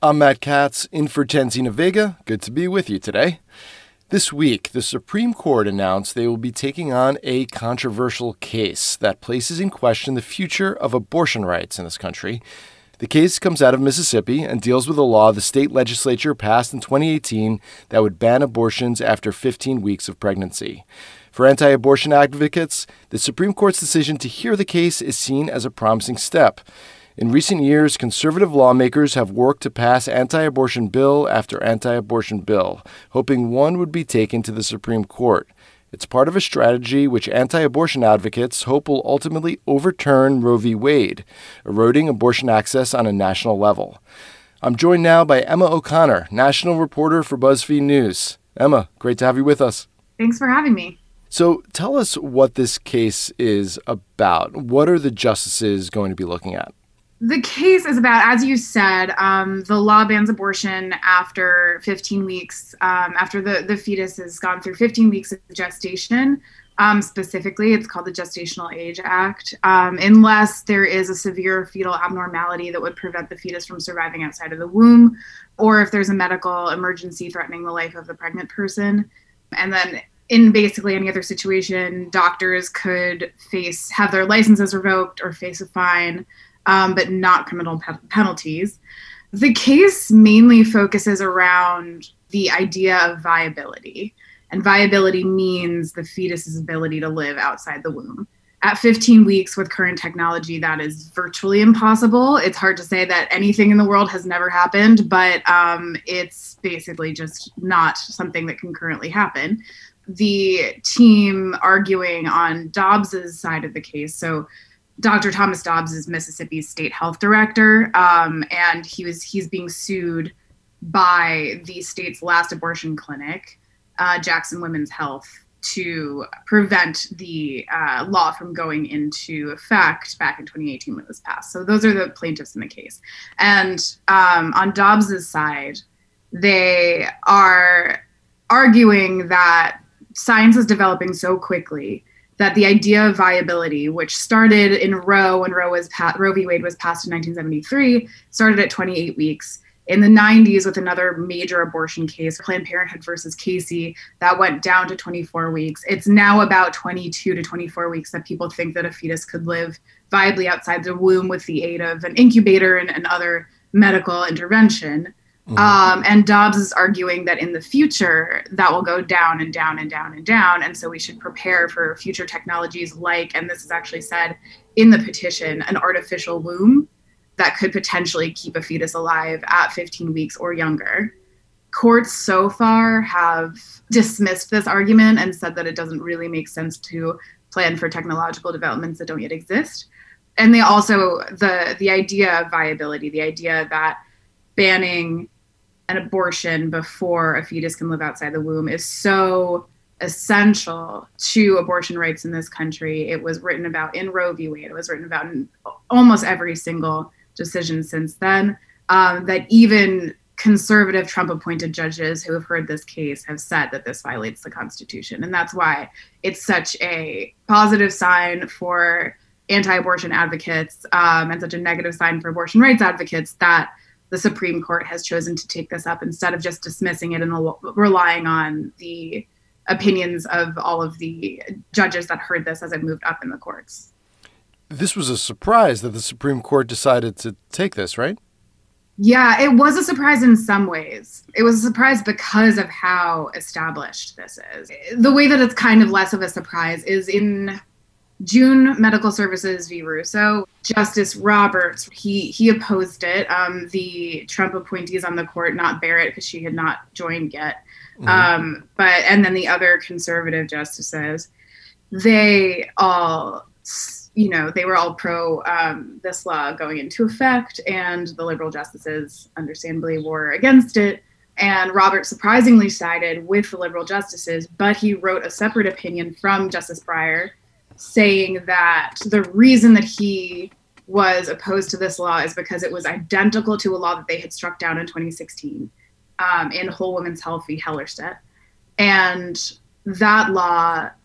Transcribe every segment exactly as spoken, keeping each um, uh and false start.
I'm Matt Katz, in for Tenzina Vega. Good to be with you today. This week, the Supreme Court announced they will be taking on a controversial case that places in question the future of abortion rights in this country. The case comes out of Mississippi and deals with a law the state legislature passed in twenty eighteen that would ban abortions after fifteen weeks of pregnancy. For anti-abortion advocates, the Supreme Court's decision to hear the case is seen as a promising step. In recent years, conservative lawmakers have worked to pass anti-abortion bill after anti-abortion bill, hoping one would be taken to the Supreme Court. It's part of a strategy which anti-abortion advocates hope will ultimately overturn Roe v. Wade, eroding abortion access on a national level. I'm joined now by Emma O'Connor, national reporter for BuzzFeed News. Emma, great to have you with us. Thanks for having me. So tell us what this case is about. What are the justices going to be looking at? The case is about, as you said, um, the law bans abortion after fifteen weeks, um, after the, the fetus has gone through fifteen weeks of gestation. Um, specifically, it's called the Gestational Age Act, um, unless there is a severe fetal abnormality that would prevent the fetus from surviving outside of the womb, or if there's a medical emergency threatening the life of the pregnant person. And then in basically any other situation, doctors could face, have their licenses revoked or face a fine. Um, but not criminal pe- penalties. The case mainly focuses around the idea of viability. And viability means the fetus's ability to live outside the womb. At fifteen weeks with current technology, that is virtually impossible. It's hard to say that anything in the world has never happened, but um, it's basically just not something that can currently happen. The team arguing on Dobbs's side of the case, so Doctor Thomas Dobbs is Mississippi's state health director, um, and he was he's being sued by the state's last abortion clinic, uh, Jackson Women's Health, to prevent the uh, law from going into effect back in twenty eighteen when it was passed. So those are the plaintiffs in the case. And um, on Dobbs's side, they are arguing that science is developing so quickly that the idea of viability, which started in Roe when Roe was pa- Roe v. Wade was passed in nineteen seventy-three, started at twenty-eight weeks. In the nineties, with another major abortion case, Planned Parenthood versus Casey, that went down to twenty-four weeks. It's now about twenty-two to twenty-four weeks that people think that a fetus could live viably outside the womb with the aid of an incubator and, and other medical intervention. Mm-hmm. Um, and Dobbs is arguing that in the future, that will go down and down and down and down. And so we should prepare for future technologies like, and this is actually said in the petition, an artificial womb that could potentially keep a fetus alive at fifteen weeks or younger. Courts so far have dismissed this argument and said that it doesn't really make sense to plan for technological developments that don't yet exist. And they also, the, the idea of viability, the idea that banning an abortion before a fetus can live outside the womb is so essential to abortion rights in this country. It was written about in Roe v. Wade. It was written about in almost every single decision since then, um, that even conservative Trump-appointed judges who have heard this case have said that this violates the Constitution. And that's why it's such a positive sign for anti-abortion advocates um, and such a negative sign for abortion rights advocates that the Supreme Court has chosen to take this up instead of just dismissing it and relying on the opinions of all of the judges that heard this as it moved up in the courts. This was a surprise that the Supreme Court decided to take this, right? Yeah, it was a surprise in some ways. It was a surprise because of how established this is. The way that it's kind of less of a surprise is in June Medical Services v. Russo, Justice Roberts, he he opposed it. Um, the Trump appointees on the court, not Barrett, because she had not joined yet, mm-hmm. um, but and then the other conservative justices, they all, you know, they were all pro um, this law going into effect, and the liberal justices understandably were against it. And Roberts surprisingly sided with the liberal justices, but he wrote a separate opinion from Justice Breyer saying that the reason that he was opposed to this law is because it was identical to a law that they had struck down in twenty sixteen um, in Whole Women's Health v. Hellerstedt. And that law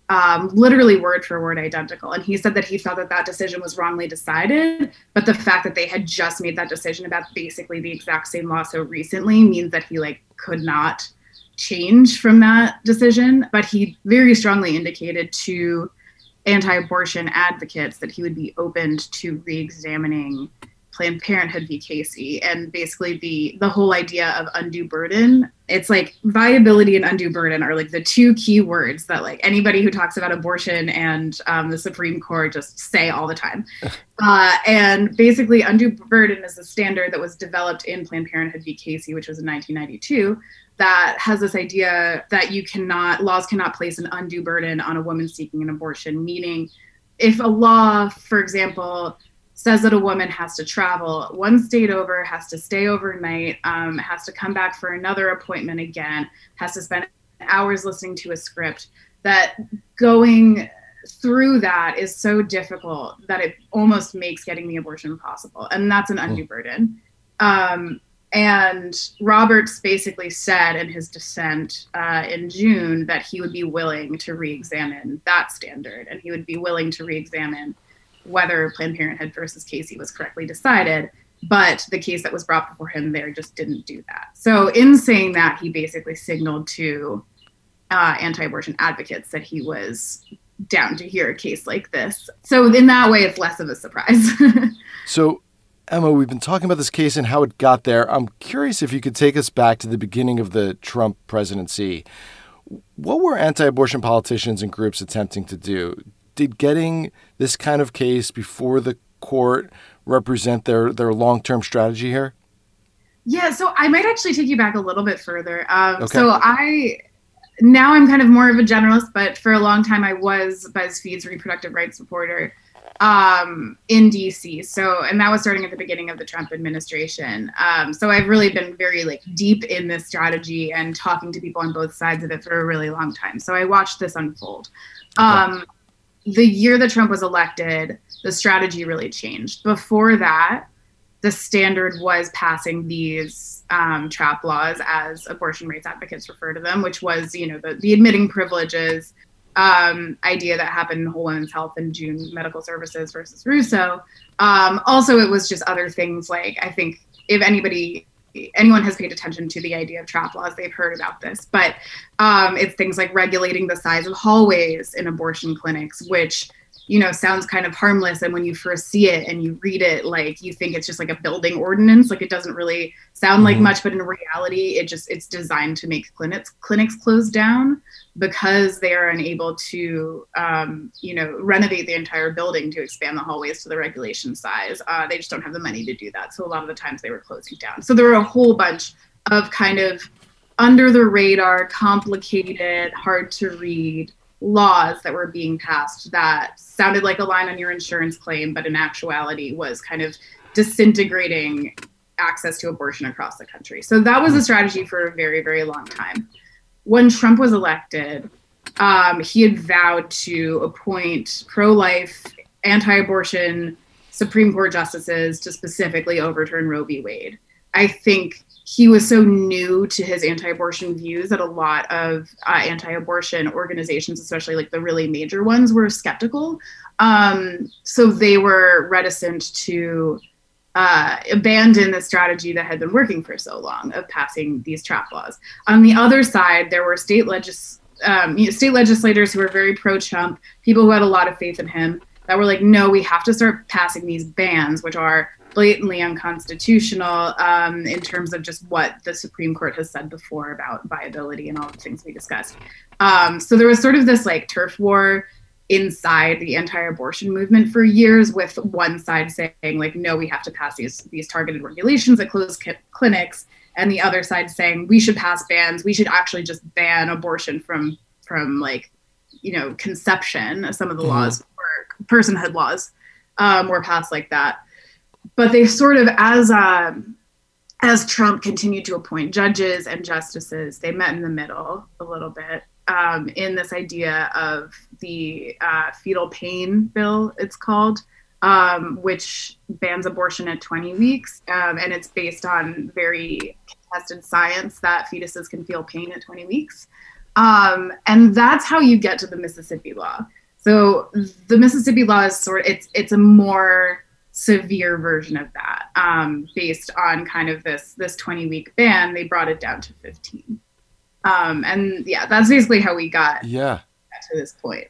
um, literally word for word identical. And he said that he thought that that decision was wrongly decided, but the fact that they had just made that decision about basically the exact same law so recently means that he like could not change from that decision. But he very strongly indicated to anti-abortion advocates that he would be open to re-examining Planned Parenthood v. Casey, and basically the the whole idea of undue burden. It's like viability and undue burden are like the two key words that like anybody who talks about abortion and um, the Supreme Court just say all the time. Uh, and basically undue burden is a standard that was developed in Planned Parenthood v. Casey, which was in nineteen ninety-two, that has this idea that you cannot, laws cannot place an undue burden on a woman seeking an abortion, meaning if a law, for example, says that a woman has to travel one state over, has to stay overnight, um, has to come back for another appointment again, has to spend hours listening to a script, that going through that is so difficult that it almost makes getting the abortion possible. And that's an undue burden. Um, and Roberts basically said in his dissent uh, in June that he would be willing to re-examine that standard, and he would be willing to re-examine whether Planned Parenthood versus Casey was correctly decided, but the case that was brought before him there just didn't do that. So in saying that, he basically signaled to uh, anti-abortion advocates that he was down to hear a case like this. So in that way, it's less of a surprise. So, Emma, we've been talking about this case and how it got there. I'm curious if you could take us back to the beginning of the Trump presidency. What were anti-abortion politicians and groups attempting to do? Did getting this kind of case before the court represent their, their long-term strategy here? Yeah, so I might actually take you back a little bit further. Um, okay. So I, now I'm kind of more of a generalist, but for a long time I was BuzzFeed's reproductive rights reporter um, in D C. So, and that was starting at the beginning of the Trump administration. Um, so I've really been very like deep in this strategy and talking to people on both sides of it for a really long time. So I watched this unfold. Um, okay. The year that Trump was elected, the strategy really changed. Before that, the standard was passing these um, trap laws, as abortion rights advocates refer to them, which was, you know, the, the admitting privileges um, idea that happened in Whole Women's Health and June Medical Services versus Russo. Um, also, it was just other things like, I think if anybody anyone has paid attention to the idea of trap laws, they've heard about this, but um, it's things like regulating the size of hallways in abortion clinics, which, you know, sounds kind of harmless. And when you first see it and you read it, like you think it's just like a building ordinance, like it doesn't really sound like much, but in reality, it just, it's designed to make clinics, clinics close down because they are unable to, um, you know, renovate the entire building to expand the hallways to the regulation size. Uh, they just don't have the money to do that. So a lot of the times they were closing down. So there were a whole bunch of kind of under the radar, complicated, hard to read laws that were being passed that sounded like a line on your insurance claim, but in actuality was kind of disintegrating access to abortion across the country. So that was a strategy for a very, very long time. When Trump was elected, um, he had vowed to appoint pro-life, anti-abortion Supreme Court justices to specifically overturn Roe v. Wade. I think he was so new to his anti-abortion views that a lot of uh, anti-abortion organizations, especially like the really major ones, were skeptical. Um, so they were reticent to uh, abandon the strategy that had been working for so long of passing these trap laws. On the other side, there were state legis- um, you know, state legislators who were very pro-Trump, people who had a lot of faith in him, that were like, no, we have to start passing these bans, which are blatantly unconstitutional um, in terms of just what the Supreme Court has said before about viability and all the things we discussed. Um, so there was sort of this like turf war inside the anti-abortion movement for years, with one side saying like, no, we have to pass these, these targeted regulations that close c- clinics, and the other side saying we should pass bans. We should actually just ban abortion from, from like, you know, conception. Some of the mm-hmm. laws were personhood laws um, were passed like that. But they sort of, as um, as Trump continued to appoint judges and justices, they met in the middle a little bit um, in this idea of the uh, fetal pain bill, it's called, um, which bans abortion at twenty weeks. Um, and it's based on very contested science that fetuses can feel pain at twenty weeks. Um, and that's how you get to the Mississippi law. So the Mississippi law is sort of, it's, it's a more severe version of that, um, based on kind of this, this twenty week ban. They brought it down to fifteen. Um, and yeah, that's basically how we got, yeah. got to this point.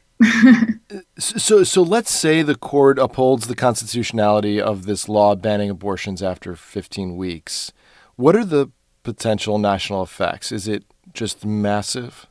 so, so let's say the court upholds the constitutionality of this law banning abortions after fifteen weeks. What are the potential national effects? Is it just massive?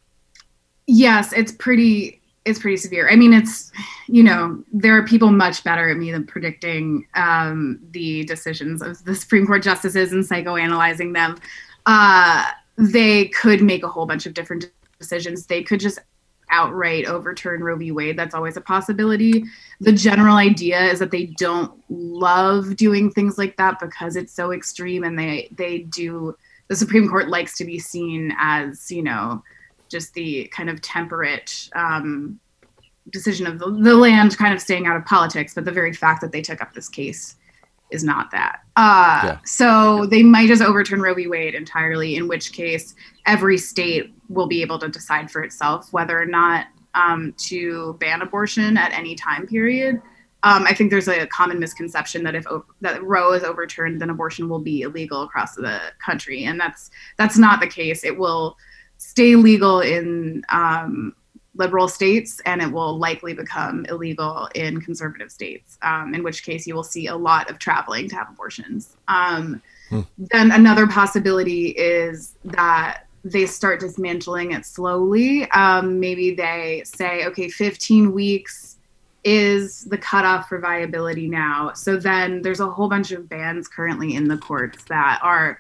Yes, it's pretty, it's pretty severe. I mean, it's, you know, there are people much better at me than predicting um, the decisions of the Supreme Court justices and psychoanalyzing them. Uh, they could make a whole bunch of different decisions. They could just outright overturn Roe v. Wade. That's always a possibility. The general idea is that they don't love doing things like that because it's so extreme, and they, they do, the Supreme Court likes to be seen as, you know, just the kind of temperate um, decision of the, the land kind of staying out of politics. But the very fact that they took up this case is not that. Uh, yeah. So they might just overturn Roe v. Wade entirely, in which case every state will be able to decide for itself whether or not um, to ban abortion at any time period. Um, I think there's a common misconception that if that Roe is overturned, then abortion will be illegal across the country. And that's that's not the case. It will stay legal in um, liberal states, and it will likely become illegal in conservative states, um, in which case you will see a lot of traveling to have abortions. Um, hmm. Then another possibility is that they start dismantling it slowly. Um, maybe they say, okay, fifteen weeks is the cutoff for viability now. So then there's a whole bunch of bans currently in the courts that are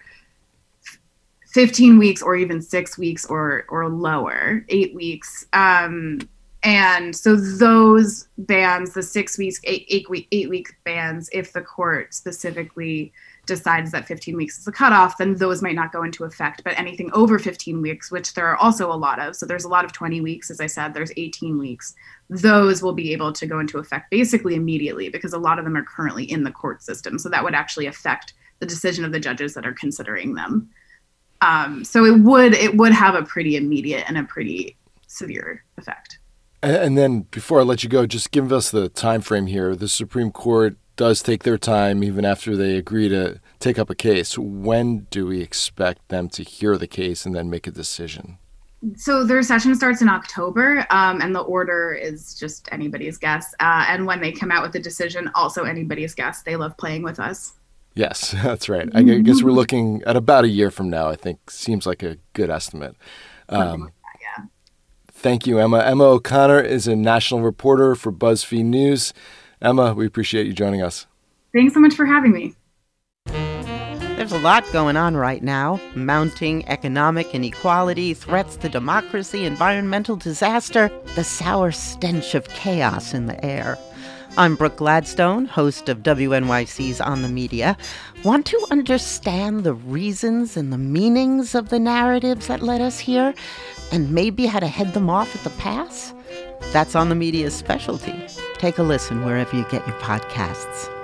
fifteen weeks or even six weeks or or lower, eight weeks. Um, and so those bans, the six weeks, eight, eight week, eight week bans, if the court specifically decides that fifteen weeks is the cutoff, then those might not go into effect. But anything over fifteen weeks, which there are also a lot of, so there's a lot of twenty weeks, as I said, there's eighteen weeks, those will be able to go into effect basically immediately, because a lot of them are currently in the court system. So that would actually affect the decision of the judges that are considering them. Um, so it would it would have a pretty immediate and a pretty severe effect. And, and then before I let you go, just give us the time frame here. The Supreme Court does take their time even after they agree to take up a case. When do we expect them to hear the case and then make a decision? So their session starts in October, um, and the order is just anybody's guess. Uh, and when they come out with the decision, also anybody's guess. They love playing with us. Yes, that's right. I guess we're looking at about a year from now, I think. Seems like a good estimate. Um, yeah. Thank you, Emma. Emma O'Connor is a national reporter for BuzzFeed News. Emma, we appreciate you joining us. Thanks so much for having me. There's a lot going on right now. Mounting economic inequality, threats to democracy, environmental disaster, the sour stench of chaos in the air. I'm Brooke Gladstone, host of W N Y C's On the Media. Want to understand the reasons and the meanings of the narratives that led us here, and maybe how to head them off at the pass? That's On the Media's specialty. Take a listen wherever you get your podcasts.